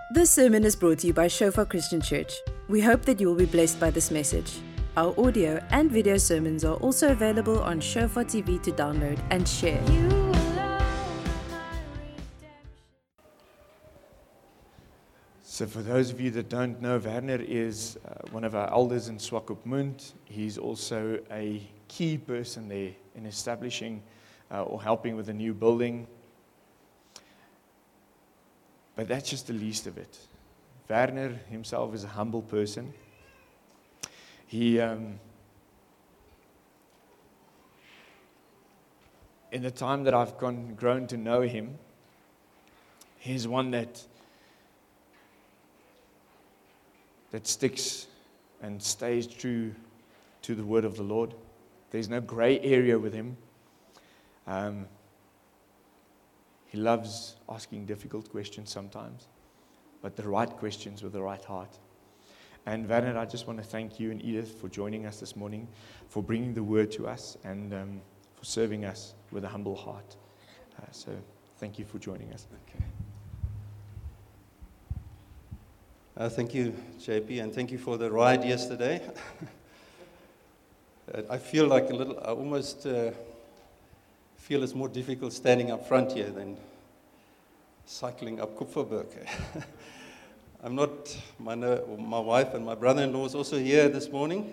This sermon is brought to you by Shofar Christian Church. We hope that you will be blessed by this message. Our audio and video sermons are also available on Shofar TV to download and share. So for those of you that don't know, Werner is one of our elders in Swakopmund. He's also a key person there in establishing or helping with a new building. But that's just the least of it. Werner himself is a humble person. He, in the time that I've grown to know him, he's one that sticks and stays true to the word of the Lord. There's no gray area with him. He loves asking difficult questions sometimes, but the right questions with the right heart. And Werner, I just want to thank you and Edith for joining us this morning, for bringing the word to us, and for serving us with a humble heart. So thank you for joining us. Okay. Thank you, JP, and thank you for the ride yesterday. I feel like I almost feel it's more difficult standing up front here than cycling up Kupferberg. I'm not, my wife and my brother-in-law is also here this morning.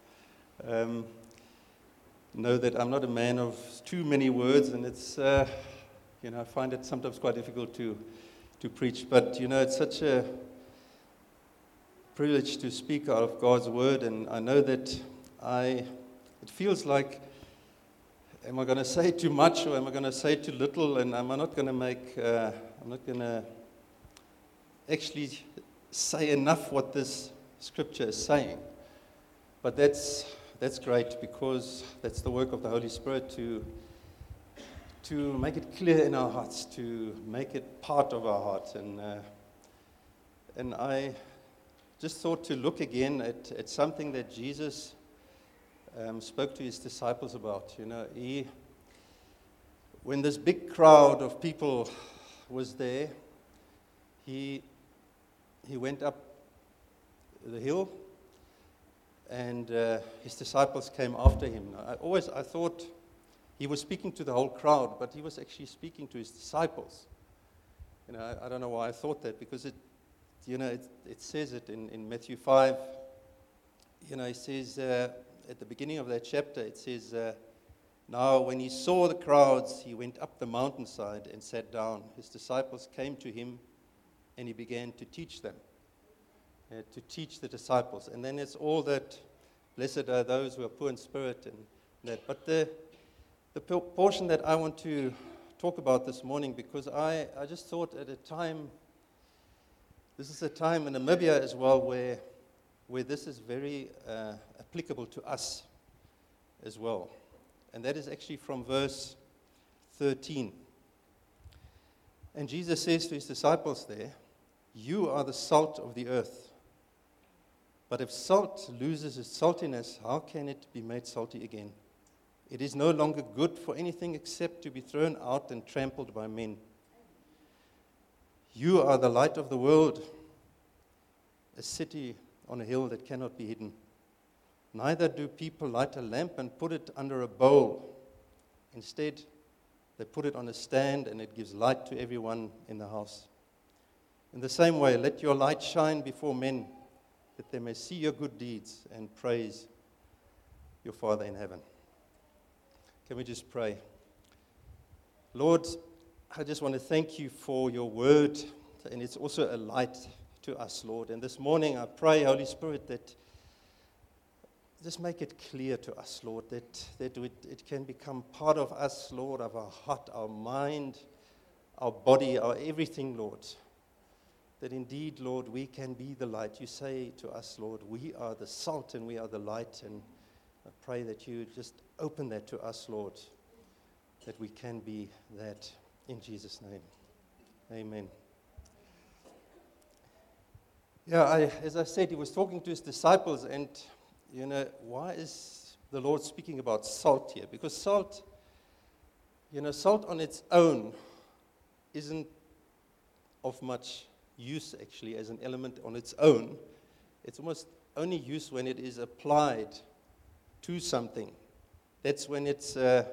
Know that I'm not a man of too many words, and it's, I find it sometimes quite difficult to preach, but, it's such a privilege to speak out of God's word, and I know that it feels like, am I going to say too much or am I going to say too little? And am I not going to I'm not going to actually say enough what this scripture is saying. But that's great, because that's the work of the Holy Spirit to make it clear in our hearts, to make it part of our hearts. And I just thought to look again at something that Jesus spoke to his disciples about. When this big crowd of people was there, he went up the hill, and his disciples came after him. I thought he was speaking to the whole crowd, but he was actually speaking to his disciples. I don't know why I thought that, because it says it in Matthew 5. It says at the beginning of that chapter, it says, now when he saw the crowds, he went up the mountainside and sat down. His disciples came to him, and he began to teach them, to teach the disciples. And then it's all that, blessed are those who are poor in spirit and that. But the portion that I want to talk about this morning, because I just thought at a time, this is a time in Namibia as well where this is very applicable to us as well. And that is actually from verse 13. And Jesus says to his disciples there, you are the salt of the earth. But if salt loses its saltiness, how can it be made salty again? It is no longer good for anything except to be thrown out and trampled by men. You are the light of the world, a city on a hill that cannot be hidden. Neither do people light a lamp and put it under a bowl. Instead, they put it on a stand, and it gives light to everyone in the house. In the same way, let your light shine before men, that they may see your good deeds and praise your Father in heaven. Can we just pray? Lord, I just want to thank you for your word, and it's also a light to us, Lord. And this morning I pray, Holy Spirit, that just make it clear to us, Lord, that it can become part of us, Lord, of our heart, our mind, our body, our everything, Lord. That indeed, Lord, we can be the light. You say to us, Lord, we are the salt and we are the light. And I pray that you just open that to us, Lord, that we can be that in Jesus' name. Amen. Yeah, as I said, he was talking to his disciples, and why is the Lord speaking about salt here? Because salt on its own isn't of much use actually as an element on its own. It's almost only use when it is applied to something. That's when it's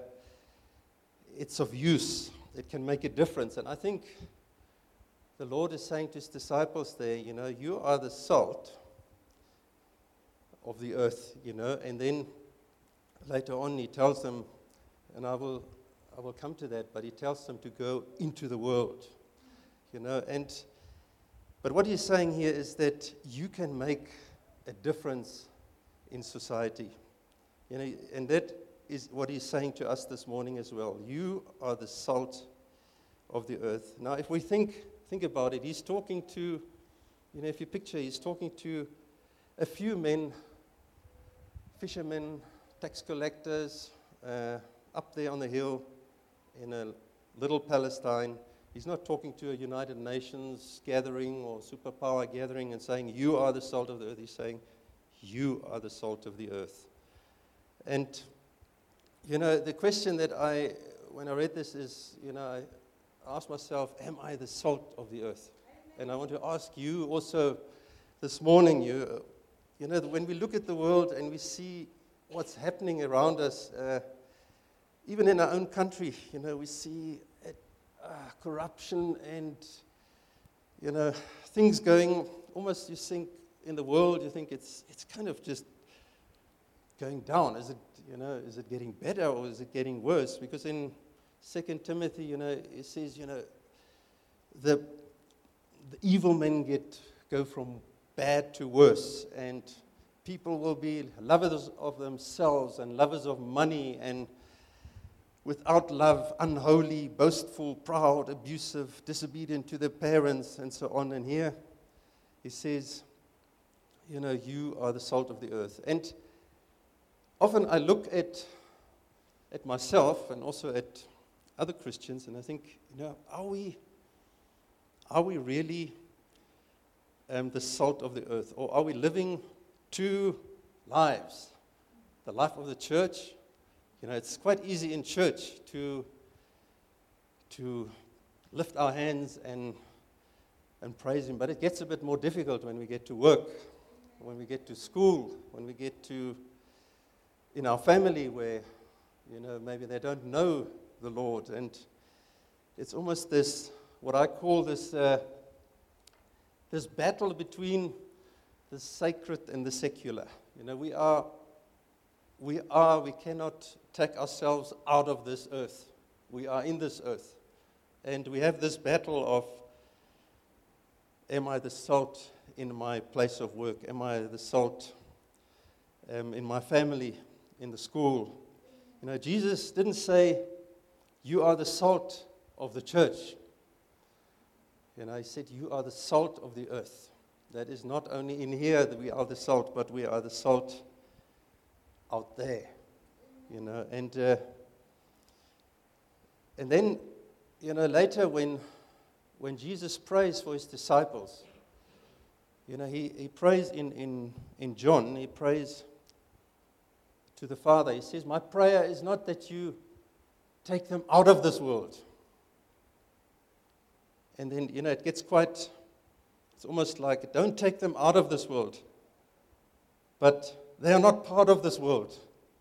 of use. It can make a difference. And I think the Lord is saying to his disciples there, you are the salt of the earth, and then later on he tells them, and I will come to that, but he tells them to go into the world, but what he's saying here is that you can make a difference in society, and that is what he's saying to us this morning as well. You are the salt of the earth. Now, if we think about it, he's talking to, if you picture, he's talking to a few men, fishermen, tax collectors, up there on the hill in a little Palestine. He's not talking to a United Nations gathering or superpower gathering and saying, you are the salt of the earth. He's saying, you are the salt of the earth. And, the question that when I read this is, I asked myself, am I the salt of the earth? And I want to ask you also this morning, when we look at the world and we see what's happening around us, even in our own country, we see corruption and, things going, almost you think in the world, you think it's kind of just going down. Is it getting better or is it getting worse? Because in 2 Timothy, it says, the evil men go from bad to worse, and people will be lovers of themselves and lovers of money, and without love, unholy, boastful, proud, abusive, disobedient to their parents, and so on. And here he says, you are the salt of the earth. And often I look at myself and also at other Christians, and I think, are we really the salt of the earth? Or are we living two lives? The life of the church, it's quite easy in church to lift our hands and praise him, but it gets a bit more difficult when we get to work, when we get to school, when we get to in our family where, maybe they don't know the Lord. And it's almost this, what I call this battle between the sacred and the secular. We cannot take ourselves out of this earth. We are in this earth. And we have this battle of, am I the salt in my place of work? Am I the salt in my family, in the school? Jesus didn't say, you are the salt of the church. He said, you are the salt of the earth. That is not only in here that we are the salt, but we are the salt out there. And then, later when Jesus prays for his disciples, he prays in John, he prays to the Father. He says, my prayer is not that you take them out of this world. And then, it gets it's almost like, don't take them out of this world. But they are not part of this world.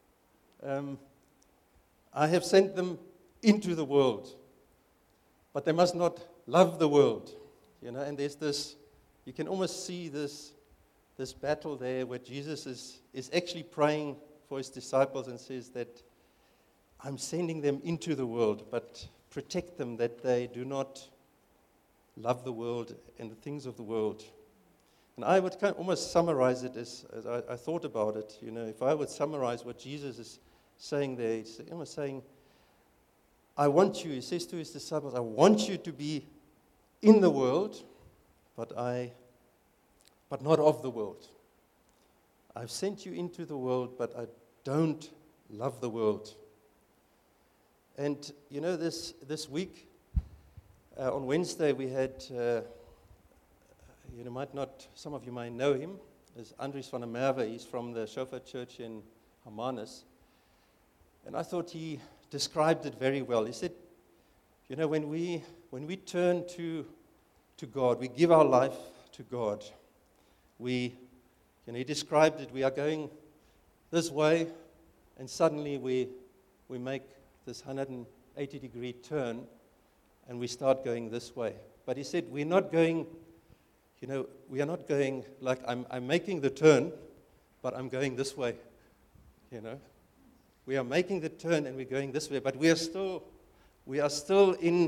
I have sent them into the world. But they must not love the world. And there's this, you can almost see this battle there where Jesus is actually praying for his disciples and says that I'm sending them into the world, but protect them that they do not love the world and the things of the world. And I would kind of almost summarize it as I thought about it. If I would summarize what Jesus is saying there, he's almost saying, I want you, he says to his disciples, I want you to be in the world, but not of the world. I've sent you into the world, but I don't love the world. And, this week, on Wednesday, we had, some of you might know him, is Andries van der Merwe. He's from the Shofar Church in Hermanus. And I thought he described it very well. He said, when we turn to to God. We give our life to God. He described it. We are going this way, and suddenly we make this 180-degree turn, and we start going this way. But he said, we're not going, we are not going like I'm making the turn, but I'm going this way. We are making the turn and we're going this way, but we are still in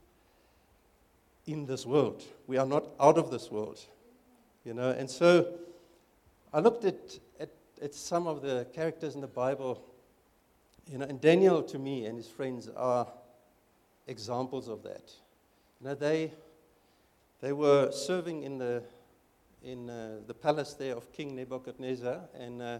this world. We are not out of this world. And so I looked at some of the characters in the Bible, and Daniel to me and his friends are examples of that. They were serving in the palace there of King Nebuchadnezzar, and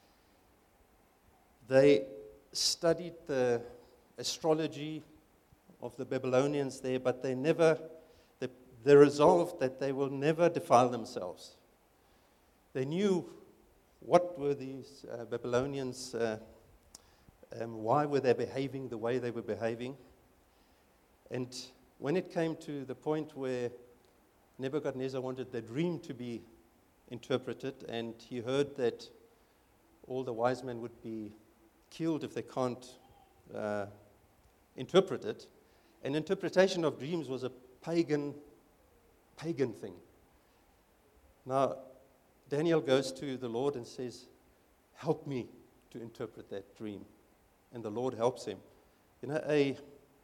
they studied the astrology of the Babylonians there, but they resolved that they will never defile themselves. They knew what were these Babylonians, why were they behaving the way they were behaving. And when it came to the point where Nebuchadnezzar wanted the dream to be interpreted, and he heard that all the wise men would be killed if they can't interpret it. An interpretation of dreams was a pagan thing. Now, Daniel goes to the Lord and says, help me to interpret that dream. And the Lord helps him. A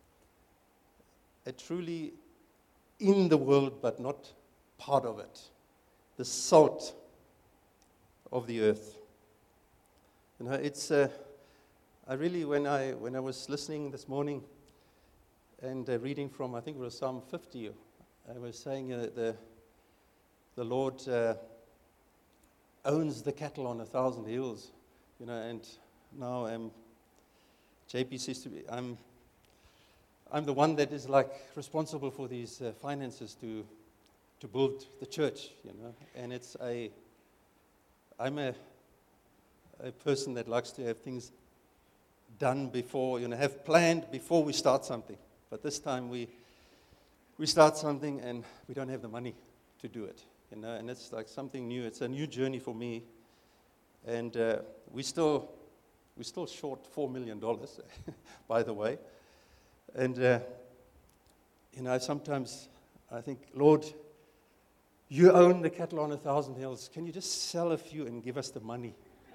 truly in the world but not part of it. The salt of the earth. It's I really, when I was listening this morning and reading from, I think it was Psalm 50, I was saying the Lord owns the cattle on 1,000 hills, and now JP says to me, I'm the one that is responsible for these finances to build the church, and I'm a person that likes to have things done before, have planned before we start something. But this time we start something and we don't have the money to do it, and it's like something new. It's a new journey for me, and we're still short $4 million, by the way. And sometimes I think, Lord, you own the cattle on 1,000 hills. Can you just sell a few and give us the money?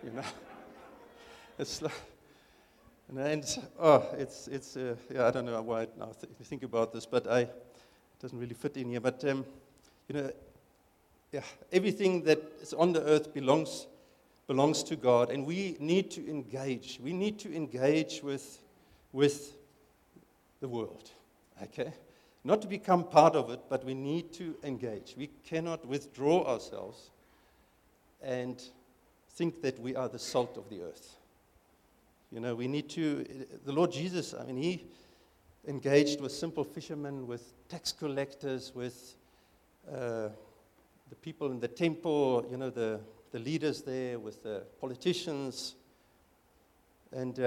It's like, it's I don't know why I now think about this, but it doesn't really fit in here. But everything that is on the earth belongs to God, and we need to engage. We need to engage with the world, okay? Not to become part of it, but we need to engage. We cannot withdraw ourselves and think that we are the salt of the earth. We need to, the Lord Jesus, he engaged with simple fishermen, with tax collectors, with the people in the temple, the leaders there, with the politicians. And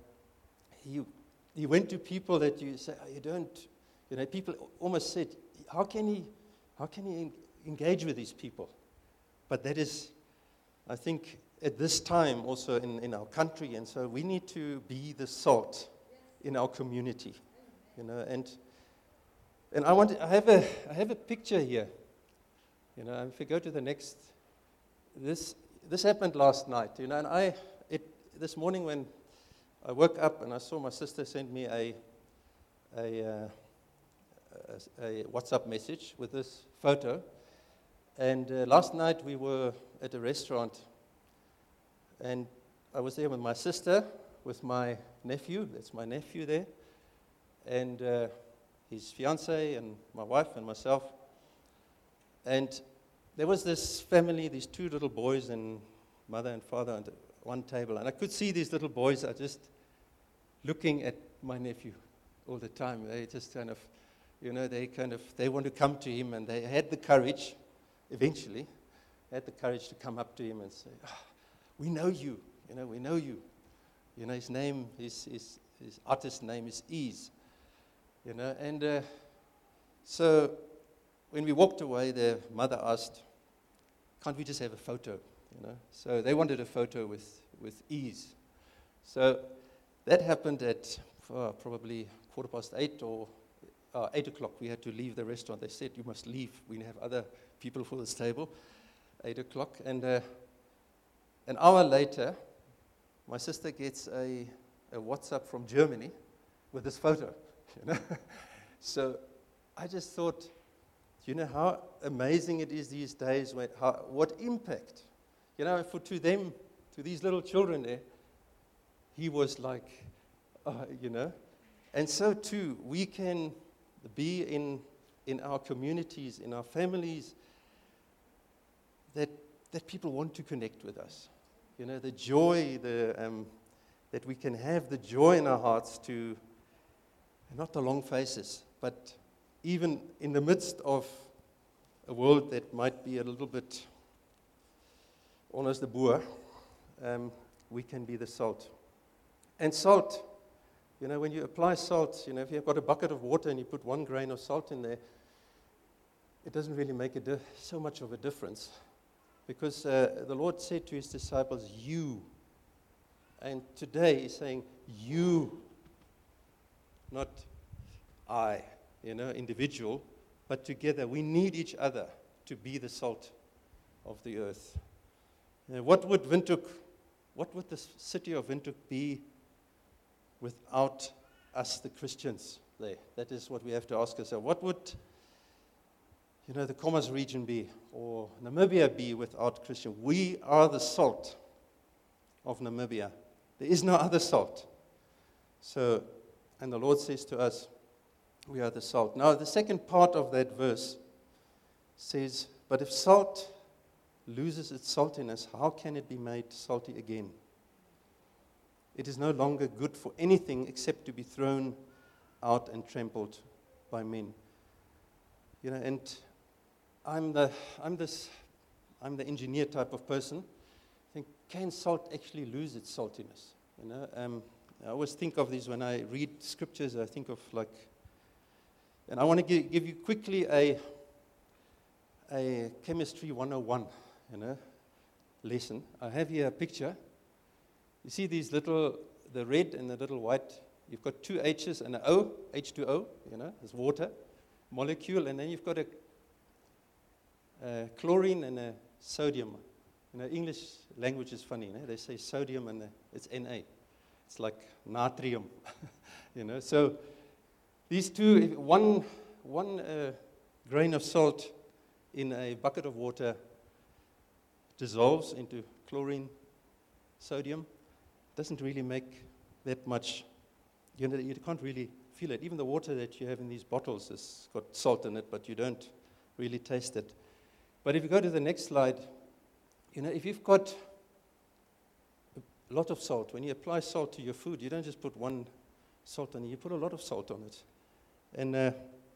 he went to people that you say, you don't, people almost said, how can he engage with these people? But that is, I think, at this time also in our country, and so we need to be the salt in our community, and I have a picture here, if we go to the next, this happened last night, and this morning when I woke up and I saw my sister send me a WhatsApp message with this photo, and last night we were at a restaurant. And I was there with my sister, with my nephew. That's my nephew there. And his fiancée and my wife and myself. And there was this family, these two little boys and mother and father at one table. And I could see these little boys are just looking at my nephew all the time. They just kind of, they want to come to him. And they had the courage, eventually, to come up to him and say, we know you, we know you. His name, his artist name is Ease, and so when we walked away, their mother asked, can't we just have a photo? So they wanted a photo with ease. So that happened at probably 8:15 or 8 o'clock. We had to leave the restaurant. They said, you must leave. We have other people for this table. 8 o'clock. And an hour later, my sister gets a WhatsApp from Germany with this photo. So I just thought, how amazing it is these days, what impact. To these little children there, he was like, And so too, we can be in our communities, in our families, that people want to connect with us. The joy, that we can have the joy in our hearts to, not the long faces, but even in the midst of a world that might be a little bit almost a boer, we can be the salt. And salt, when you apply salt, if you've got a bucket of water and you put 1 grain of salt in there, it doesn't really make so much of a difference. Because the Lord said to his disciples, you. And today he's saying, you, not I, individual, but together. We need each other to be the salt of the earth. What would the city of Windhoek be without us, the Christians there? That is what we have to ask ourselves. What would, the Commerce region be, or Namibia be without Christian? We are the salt of Namibia. There is no other salt. So, and the Lord says to us, we are the salt. Now, the second part of that verse says, but if salt loses its saltiness, how can it be made salty again? It is no longer good for anything except to be thrown out and trampled by men. And I'm the engineer type of person. I think, can salt actually lose its saltiness? I always think of these when I read scriptures. I think of and I want to give you quickly a chemistry 101, lesson. I have here a picture. You see these the red and the little white. You've got 2 H's and an O, H2O, there's water molecule, and then you've got a chlorine and a sodium. English language is funny. They say sodium and it's Na. It's like natrium. So these two, one grain of salt in a bucket of water dissolves into chlorine, sodium. Doesn't really make that much. You can't really feel it. Even the water that you have in these bottles has got salt in it, but you don't really taste it. But if you go to the next slide, if you've got a lot of salt, when you apply salt to your food, you don't just put 1 salt on it, you put a lot of salt on it. And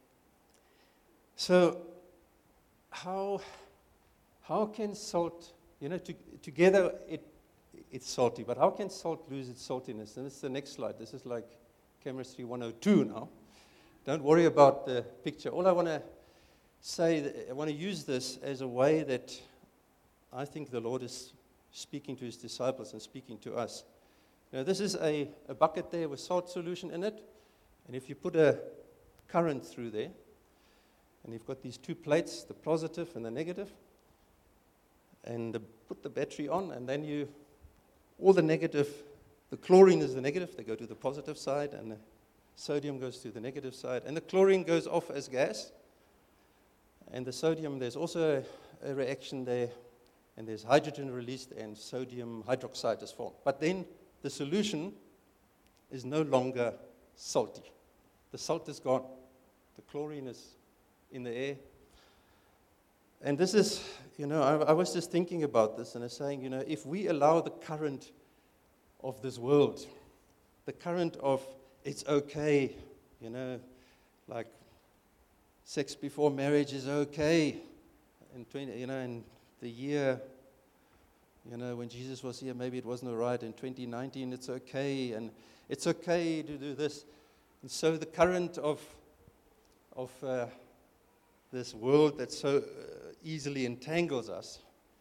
so how can salt, together it's salty, but how can salt lose its saltiness? And this is the next slide. This is like Chemistry 102 now. Don't worry about the picture. All I want to say, I want to use this as a way that I think the Lord is speaking to his disciples and speaking to us. This is a bucket there with salt solution in it. And if you put a current through there, and you've got these 2 plates, the positive and the negative, and put the battery on, and then all the negative, the chlorine is the negative, they go to the positive side, and the sodium goes to the negative side, and the chlorine goes off as gas, and the sodium, there's also a reaction there, and there's hydrogen released, and sodium hydroxide is formed. But then the solution is no longer salty. The salt is gone. The chlorine is in the air. And this is, I was just thinking about this, and I was saying, if we allow the current of this world, the current of it's okay, like sex before marriage is okay, and in the year, when Jesus was here, maybe it wasn't all right. In 2019, it's okay, and it's okay to do this. And so the current of this world that so easily entangles us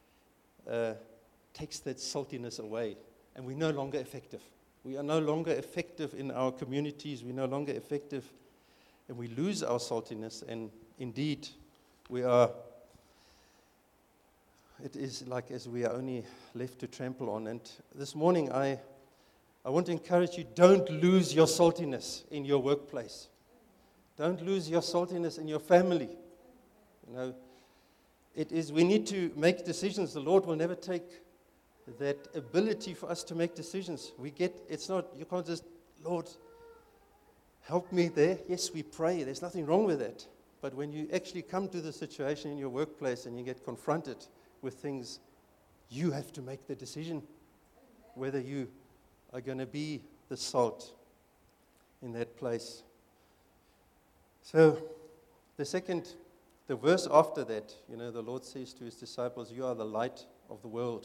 takes that saltiness away, and we're no longer effective. We are no longer effective in our communities. We're no longer effective, and we lose our saltiness, and indeed, it is like as we are only left to trample on. And this morning, I want to encourage you, don't lose your saltiness in your workplace. Don't lose your saltiness in your family. You know, we need to make decisions. The Lord will never take that ability for us to make decisions. You can't just, Lord, help me there. Yes, we pray. There's nothing wrong with that. But when you actually come to the situation in your workplace and you get confronted with things, you have to make the decision whether you are going to be the salt in that place. So the verse after that, the Lord says to his disciples, you are the light of the world.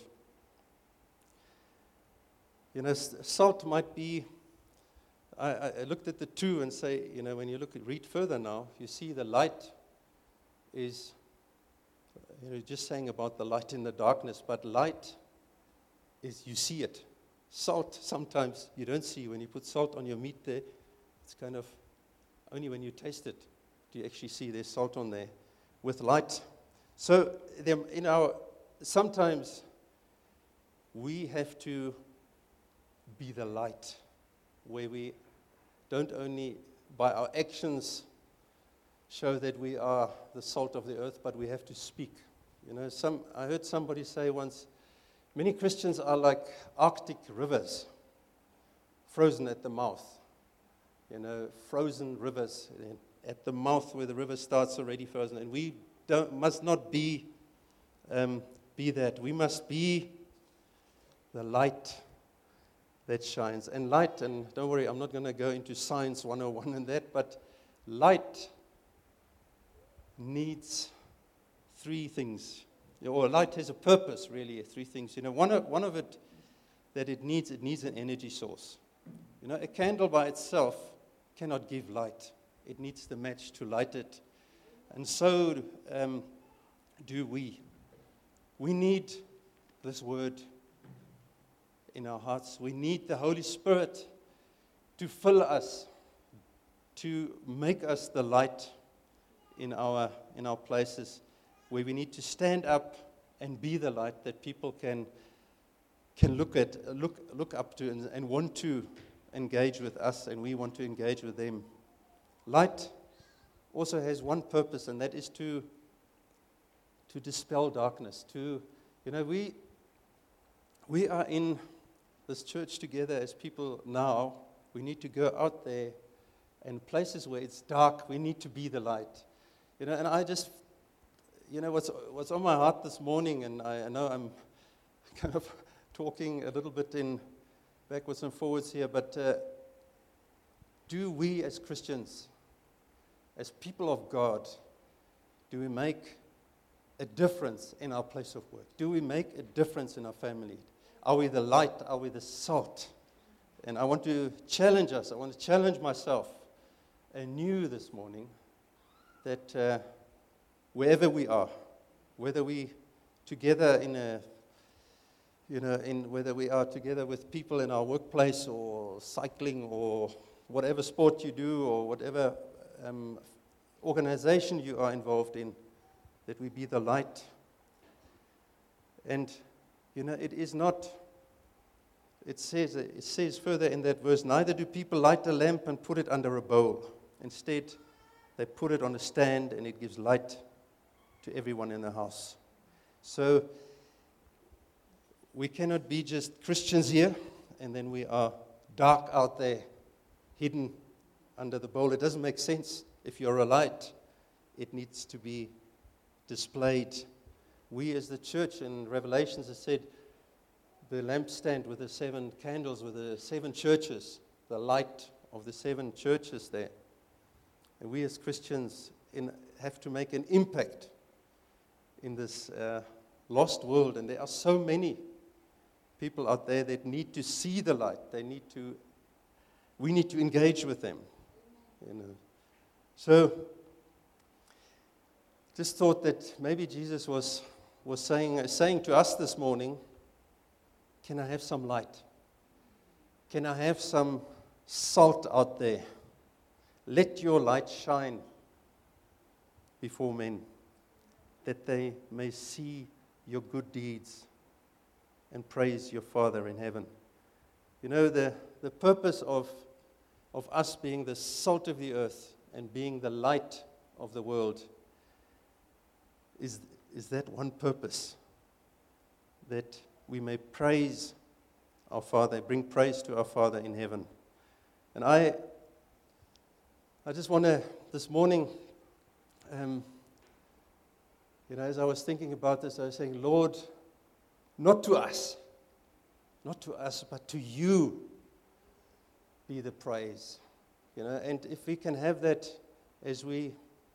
Salt might be, I looked at the two and say, when you read further now, you see the light is, just saying about the light in the darkness, but light is, you see it. Salt, sometimes you don't see. When you put salt on your meat there, it's kind of, only when you taste it do you actually see there's salt on there. With light. So, sometimes we have to be the light, where we don't only by our actions show that we are the salt of the earth, but we have to speak. I heard somebody say once, many Christians are like Arctic rivers, frozen at the mouth. Frozen rivers at the mouth where the river starts already frozen. And we must not be that. We must be the light that shines. And light, and don't worry, I'm not going to go into Science 101 and that, but light needs three things. Or light has a purpose, really, three things. One of it that it needs an energy source. A candle by itself cannot give light. It needs the match to light it. And so do we. We need this word in our hearts. We need the Holy Spirit to fill us, to make us the light in our places, where we need to stand up and be the light that people can look up to and want to engage with us, and we want to engage with them. Light also has one purpose, and that is to dispel darkness. We are in this church together as people now. We need to go out there, and places where it's dark, we need to be the light. And I just, what's on my heart this morning, and I know I'm kind of talking a little bit in backwards and forwards here, but do we as Christians, as people of God, do we make a difference in our place of work? Do we make a difference in our family? Are we the light? Are we the salt? And I want to challenge us. I want to challenge myself anew this morning that wherever we are, whether we together whether we are together with people in our workplace or cycling or whatever sport you do or whatever organization you are involved in, that we be the light. And it is not, it says further in that verse, neither do people light a lamp and put it under a bowl. Instead, they put it on a stand, and it gives light to everyone in the house. So we cannot be just Christians here, and then we are dark out there, hidden under the bowl. It doesn't make sense. If you're a light, it needs to be displayed. We as the church in Revelations have said, the lampstand with the 7 candles, with the 7 churches, the light of the 7 churches there. And we as Christians have to make an impact in this lost world. And there are so many people out there that need to see the light. We need to engage with them. So just thought that maybe Jesus was saying to us this morning, can I have some light? Can I have some salt out there? Let your light shine before men, that they may see your good deeds and praise your Father in heaven. You know, the purpose of us being the salt of the earth and being the light of the world is that one purpose, that we may praise our Father, bring praise to our Father in heaven. And I just want to, this morning, as I was thinking about this, I was saying, Lord, not to us, but to you be the praise. And if we can have that as we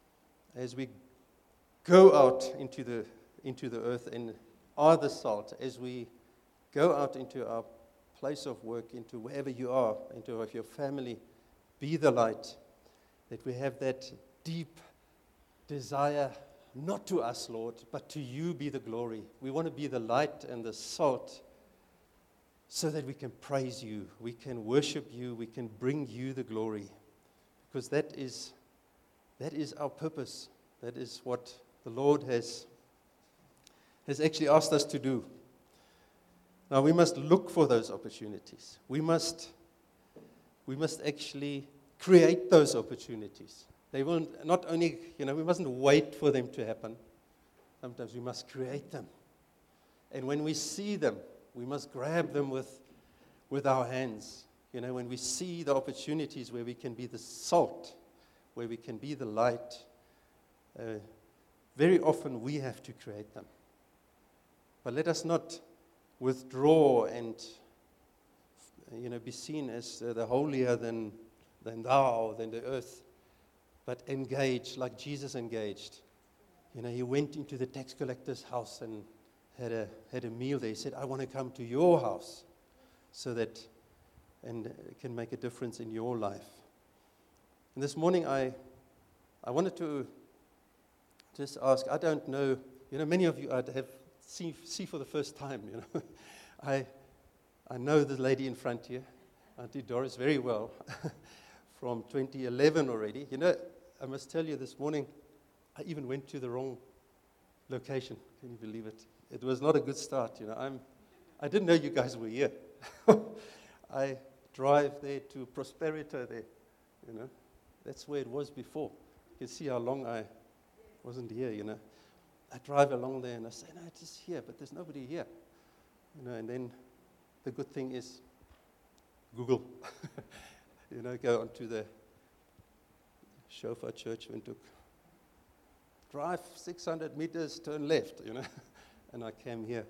go out into the earth and are the salt, as we go out into our place of work, into wherever you are, into your family, be the light, that we have that deep desire, not to us, Lord, but to you be the glory. We want to be the light and the salt so that we can praise you, we can worship you, we can bring you the glory. Because that is our purpose. That is what the Lord has actually asked us to do. Now we must look for those opportunities. We must actually create those opportunities. They will not only, we mustn't wait for them to happen. Sometimes we must create them. And when we see them, we must grab them with our hands. When we see the opportunities where we can be the salt, where we can be the light, very often we have to create them. But let us not withdraw and be seen as the holier than thou, than the earth, but engage like Jesus engaged. He went into the tax collector's house and had a meal there. He said, I want to come to your house so that and it can make a difference in your life. And this morning I wanted to just ask, I don't know, many of you I'd have see for the first time, I know the lady in front here, Auntie Doris, very well, from 2011 already. I must tell you this morning, I even went to the wrong location. Can you believe it? It was not a good start, I didn't know you guys were here. I drive there to Prosperita there, That's where it was before. You can see how long I wasn't here, I drive along there and I say, no, it is here, but there's nobody here. And then the good thing is Google. Go onto the Shofar Church Windhoek. Drive 600 meters, turn left, and I came here.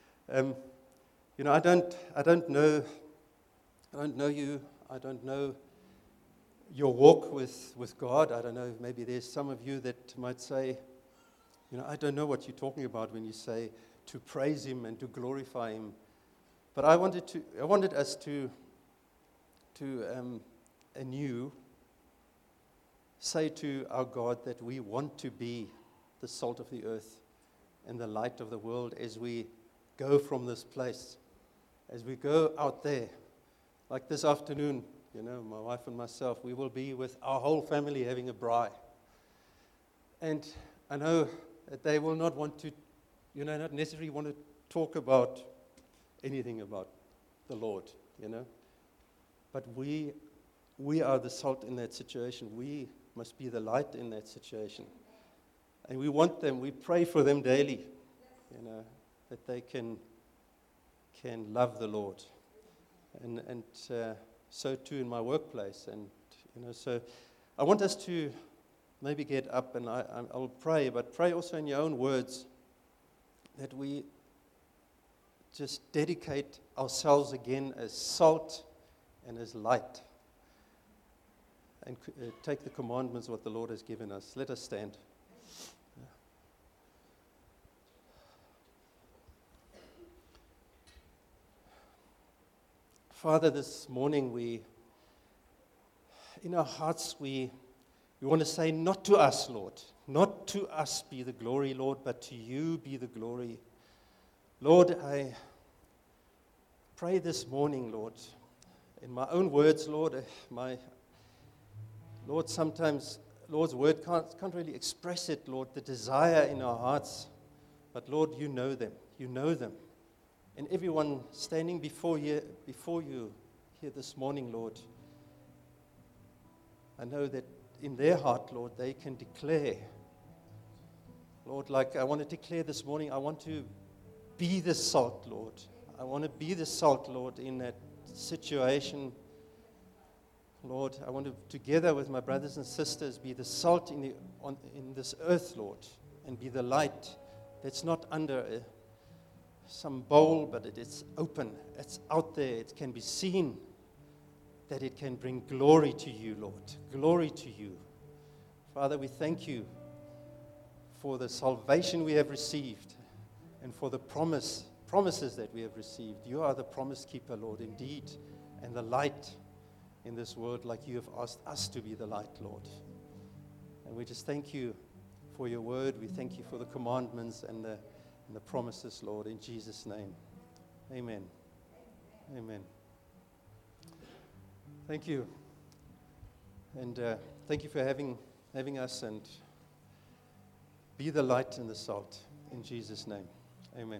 I don't know you. I don't know your walk with God. I don't know, maybe there's some of you that might say, I don't know what you're talking about when you say to praise Him and to glorify Him. But I wanted us to anew say to our God that we want to be the salt of the earth and the light of the world as we go from this place, as we go out there. Like this afternoon, my wife and myself, we will be with our whole family having a braai. And I know that they will not want to, not necessarily want to talk about anything about the Lord, But we are the salt in that situation. We must be the light in that situation. And we want them, we pray for them daily, that they can love the Lord. And so too in my workplace. And, so I want us to maybe get up and I'll pray, but pray also in your own words that we just dedicate ourselves again as salt and as light and take the commandments what the Lord has given us. Let us stand. Father, this morning in our hearts we want to say, not to us, Lord, Not to us be the glory, Lord, but to you be the glory. Lord, I pray this morning, Lord, in my own words, Lord, Lord, sometimes Lord's word can't really express it, Lord, the desire in our hearts. But Lord, you know them. You know them. And everyone standing before you here this morning, Lord, I know that in their heart, Lord, they can declare, Lord, like I want to declare this morning, I want to be the salt, Lord. I want to be the salt, Lord, in that situation. Lord, I want to, together with my brothers and sisters, be the salt in this earth, Lord, and be the light that's not under some bowl, but it's open, it's out there, it can be seen, that it can bring glory to you, Lord, glory to you. Father, we thank you for the salvation we have received and for the promises that we have received. You are the promise keeper, Lord, indeed, and the light in this world, like you have asked us to be the light, Lord. And we just thank you for your word. We thank you for the commandments and the promises, Lord, in Jesus' name. Amen. Amen. Thank you. And thank you for having us, and be the light and the salt in Jesus' name. Amen.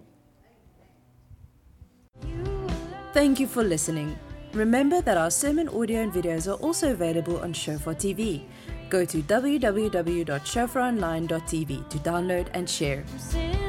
Thank you for listening. Remember that our sermon audio and videos are also available on Shofar TV. Go to www.shofaronline.tv to download and share.